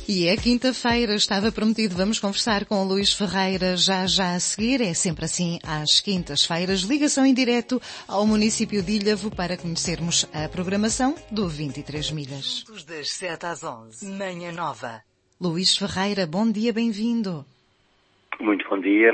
E é quinta-feira, estava prometido, vamos conversar com o Luís Ferreira já a seguir. É sempre assim às quintas-feiras, ligação em direto ao município de Ilhavo para conhecermos a programação do 23 Milhas. Das 7 às 11, Manhã Nova. Luís Ferreira, bom dia, bem-vindo. Muito bom dia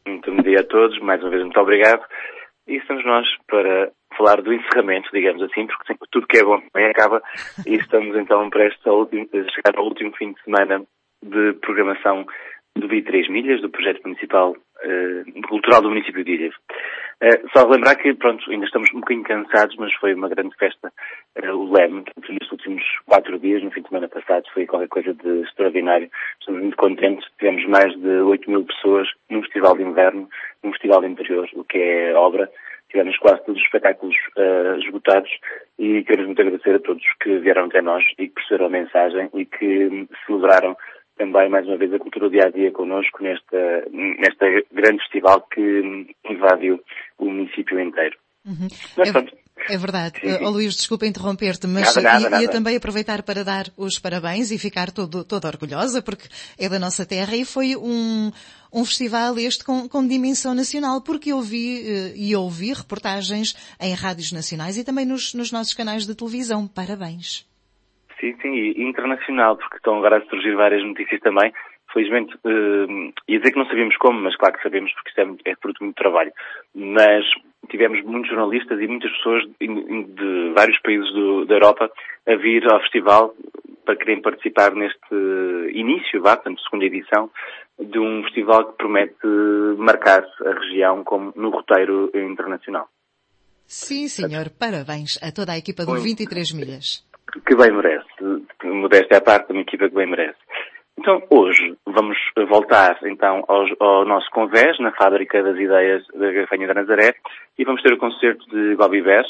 a todos, mais uma vez muito obrigado. E estamos nós para falar do encerramento, digamos assim, porque sempre tudo que é bom também acaba, e estamos então prestes a chegar ao último fim de semana de programação do 23 Milhas, do projeto municipal cultural do município de Ilhavo. Só relembrar que, pronto, ainda estamos um bocadinho cansados, mas foi uma grande festa, o Leme, nos últimos 4 dias, no fim de semana passado, foi qualquer coisa de extraordinário. Estamos muito contentes, tivemos mais de 8.000 pessoas num festival de inverno, num festival de interior, o que é obra. Tivemos quase todos os espetáculos esgotados e queremos muito agradecer a todos que vieram até nós e que perceberam a mensagem e que celebraram também, mais uma vez, a cultura do dia-a-dia connosco nesta grande festival que invadiu o município inteiro. Uhum. Mas, É verdade. Luís, desculpa interromper-te, mas nada. ia também aproveitar para dar os parabéns e ficar toda orgulhosa, porque é da nossa terra e foi um festival com dimensão nacional, porque eu ouvi reportagens em rádios nacionais e também nos nossos canais de televisão. Parabéns. Sim, e internacional, porque estão agora a surgir várias notícias também. Felizmente, ia dizer que não sabíamos como, mas claro que sabemos, porque isto é fruto de muito trabalho. Mas tivemos muitos jornalistas e muitas pessoas de vários países da Europa a vir ao festival para querem participar neste início, portanto, segunda edição, de um festival que promete marcar a região como no roteiro internacional. Sim, senhor. Parabéns a toda a equipa do 23 Milhas. Que bem merece. Modéstia à parte, uma equipa que bem merece. Então, hoje vamos voltar então ao nosso convés na Fábrica das Ideias da Garrafanha da Nazaré e vamos ter o concerto de Gobi Bess,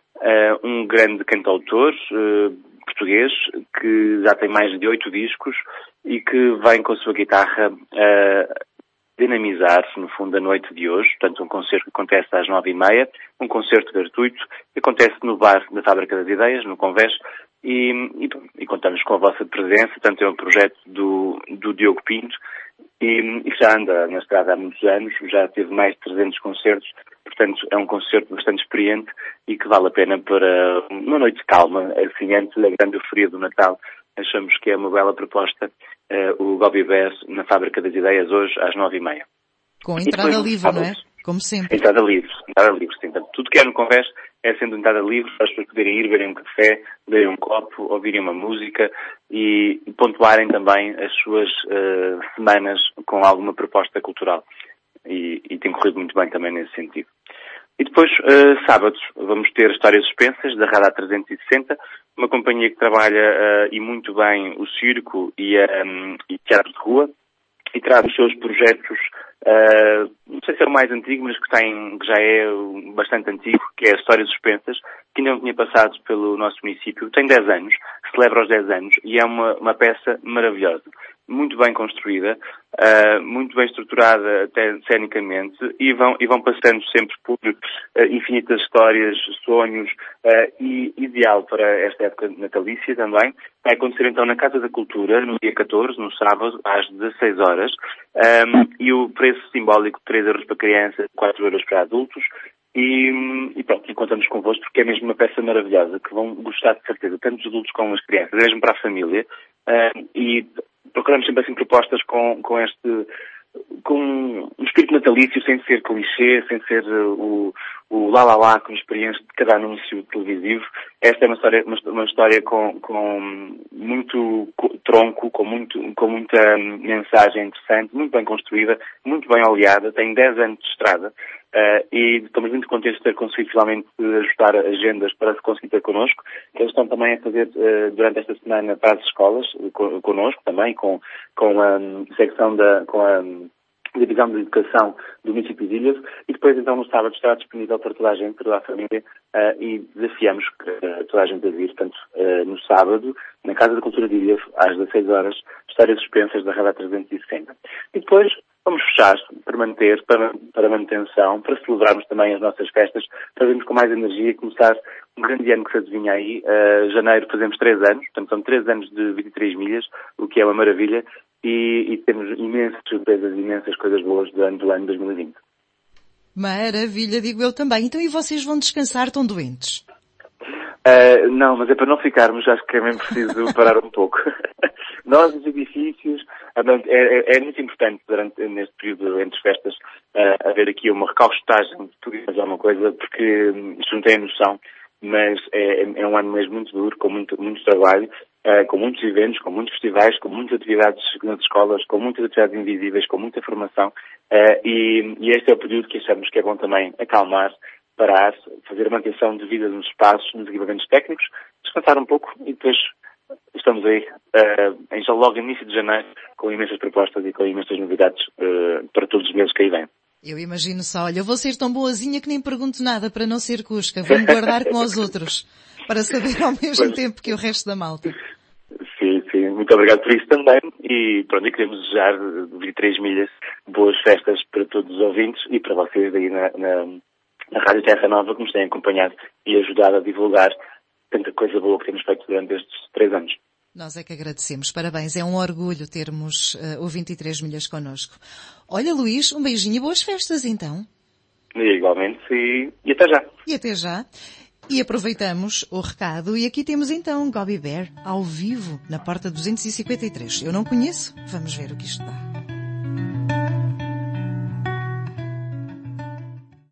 um grande cantautor português que já tem mais de 8 discos e que vem com a sua guitarra dinamizar, no fundo, a noite de hoje. Portanto, um concerto que acontece às 9h30, um concerto gratuito, que acontece no bar da Fábrica das Ideias, no Convés, e contamos com a vossa presença. Portanto, é um projeto do Diogo Pinto e que já anda na estrada há muitos anos, já teve mais de 300 concertos, portanto é um concerto bastante experiente e que vale a pena para uma noite calma, assim, antes da grande euforia do Natal. Achamos que é uma bela proposta o Gobi Bess na Fábrica das Ideias hoje às 9h30. Com entrada livre, não é? Como sempre. Entrada livre, sim. Portanto, tudo que é no Convés é sendo entrada livre para as pessoas poderem ir, beberem um café, beberem um copo, ouvirem uma música e pontuarem também as suas semanas com alguma proposta cultural. E tem corrido muito bem também nesse sentido. E depois, sábados, vamos ter Histórias Suspensas, da Radar 360, uma companhia que trabalha e muito bem o circo e teatro de rua, e traz os seus projetos, não sei se é o mais antigo, mas que já é bastante antigo, que é Histórias Suspensas, que ainda não tinha passado pelo nosso município. Tem 10 anos, celebra os 10 anos, e é uma peça maravilhosa. Muito bem construída, muito bem estruturada até cenicamente, e vão passando sempre por infinitas histórias, sonhos, e ideal para esta época natalícia também. Vai acontecer então na Casa da Cultura, no dia 14, no sábado, às 16h, e o preço simbólico de 3 euros para crianças, 4 euros para adultos, e pronto, e contamos convosco porque é mesmo uma peça maravilhosa, que vão gostar de certeza, tanto os adultos como as crianças, mesmo para a família, e procuramos sempre assim propostas com um espírito natalício, sem ser clichê, sem ser o lá que nos preenche de cada anúncio televisivo. Esta é uma história com muito tronco, com muita mensagem interessante, muito bem construída, muito bem oleada, tem 10 anos de estrada. E estamos muito contentes de ter conseguido finalmente ajustar agendas para se conseguir ter connosco. Eles estão também a fazer durante esta semana para as escolas, connosco também, com a secção com a Divisão de Educação do município de Ilhavo, e depois então no sábado estará disponível para toda a gente, para toda a família, e desafiamos toda a gente a vir, portanto, no sábado, na Casa da Cultura de Ilhavo, às 16h, Histórias Suspensas da Radar 360. E depois vamos fechar para manutenção, para celebrarmos também as nossas festas, para vermos com mais energia e começar um grande ano que se adivinha aí. Janeiro fazemos 3 anos, portanto são 3 anos de 23 milhas, o que é uma maravilha, e temos imensas surpresas, imensas coisas boas durante o ano 2020. Maravilha, digo eu também. Então, e vocês vão descansar, estão doentes? Não, mas é para não ficarmos, acho que é mesmo preciso parar um pouco. Nós, os edifícios, é muito importante neste período entre festas haver aqui uma recaustagem de tudo e mais alguma coisa, porque isto não tem noção, mas é um ano mesmo muito duro, com muito trabalho, com muitos eventos, com muitos festivais, com muitas atividades nas escolas, com muitas atividades invisíveis, com muita formação, e este é o período que achamos que é bom também acalmar, parar, fazer a manutenção de vida nos espaços, nos equipamentos técnicos, descansar um pouco e depois estamos aí logo no início de janeiro com imensas propostas e com imensas novidades para todos os meses que aí vêm. Eu imagino só, olha, eu vou ser tão boazinha que nem pergunto nada para não ser cusca. Vou-me guardar com os outros, para saber ao mesmo tempo que o resto da malta. Sim, muito obrigado por isso também. E pronto, e queremos desejar 23 milhas, boas festas para todos os ouvintes e para vocês aí na Rádio Terra Nova, que nos têm acompanhado e ajudado a divulgar tanta coisa boa que temos feito durante estes 3 anos. Nós é que agradecemos. Parabéns. É um orgulho termos o 23 milhas connosco. Olha, Luís, um beijinho e boas festas, então. E igualmente. E até já. E até já. E aproveitamos o recado e aqui temos então Gobby Bear ao vivo na porta 253. Eu não conheço. Vamos ver o que isto dá.